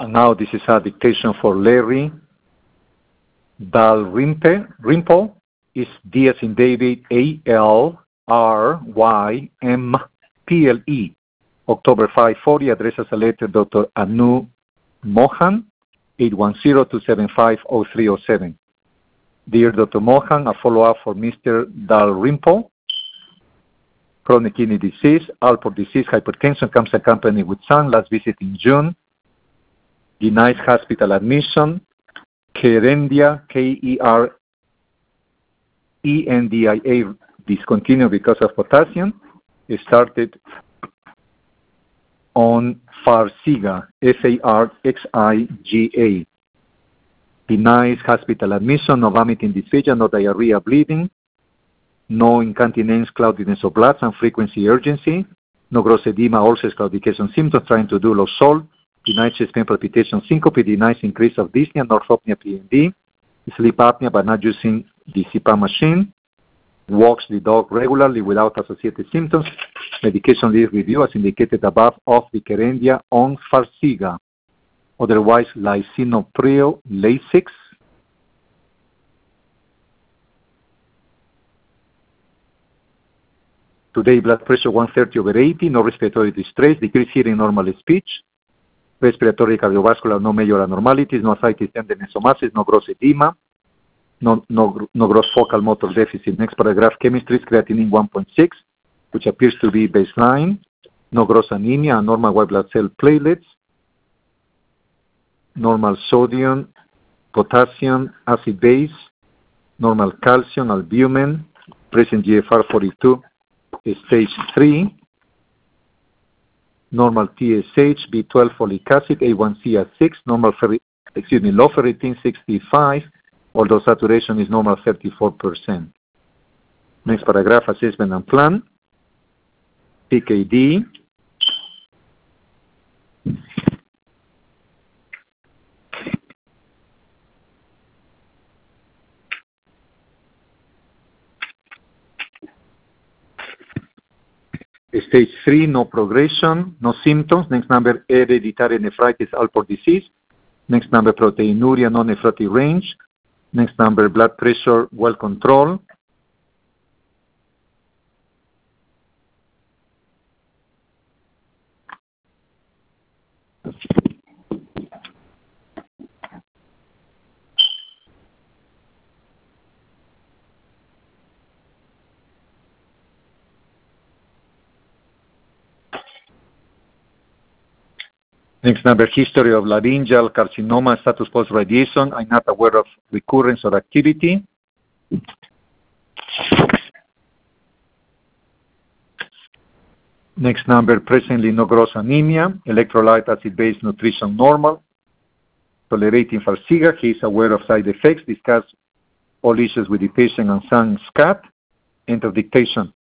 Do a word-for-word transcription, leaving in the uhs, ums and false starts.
And now this is a dictation for Larry Dalrymple. Is D as in David, A L R Y M P L E. October five forty, address as a letter, Doctor Anu Mohan, eight one zero, two seven five, zero three zero seven. Dear Doctor Mohan, a follow-up for Mister Dalrymple. Chronic kidney disease, Alport disease, hypertension comes accompanied with sun, last visit in June. Denies hospital admission. Kerendia, K E R E N D I A, discontinued because of potassium. It started on Farxiga, F A R X I G A. Denies hospital admission, no vomiting, dysphagia, no diarrhea, bleeding, no incontinence, cloudiness of blood, and frequency urgency, no gross edema, ulcers, claudication symptoms, trying to do low salt, denies chest pain, palpitation, syncope, denies increase of dyspnea, orthopnea, P N D, sleep apnea but not using the C PAP machine, walks the dog regularly without associated symptoms, medication list review as indicated above of the Kerendia on Farxiga, otherwise lisinopril Lasix. Today blood pressure one thirty over eighty, no respiratory distress, decreased hearing, normal speech, respiratory, cardiovascular, no major abnormalities, no ascites, tenderness, or masses, no gross edema, no, no, no gross focal motor deficit. Next paragraph, chemistry, creatinine one point six, which appears to be baseline, no gross anemia, normal white blood cell platelets, normal sodium, potassium, acid base, normal calcium, albumin, present G F R forty-two, stage three, normal T S H, B twelve folic acid, A one C at six, normal ferri excuse me, low ferritin sixty-five, although saturation is normal thirty-four percent. Next paragraph, assessment and plan. P K D. Stage three, no progression, no symptoms. Next number, hereditary nephritis, Alport disease. Next number, proteinuria, non-nephrotic range. Next number, blood pressure, well controlled. Next number, history of laryngeal carcinoma, status post-radiation. I'm not aware of recurrence or activity. Next number, presently no gross anemia, electrolyte acid-base nutrition normal, tolerating Farxiga. He is aware of side effects, discuss all issues with the patient and S A N S C A T. End of dictation.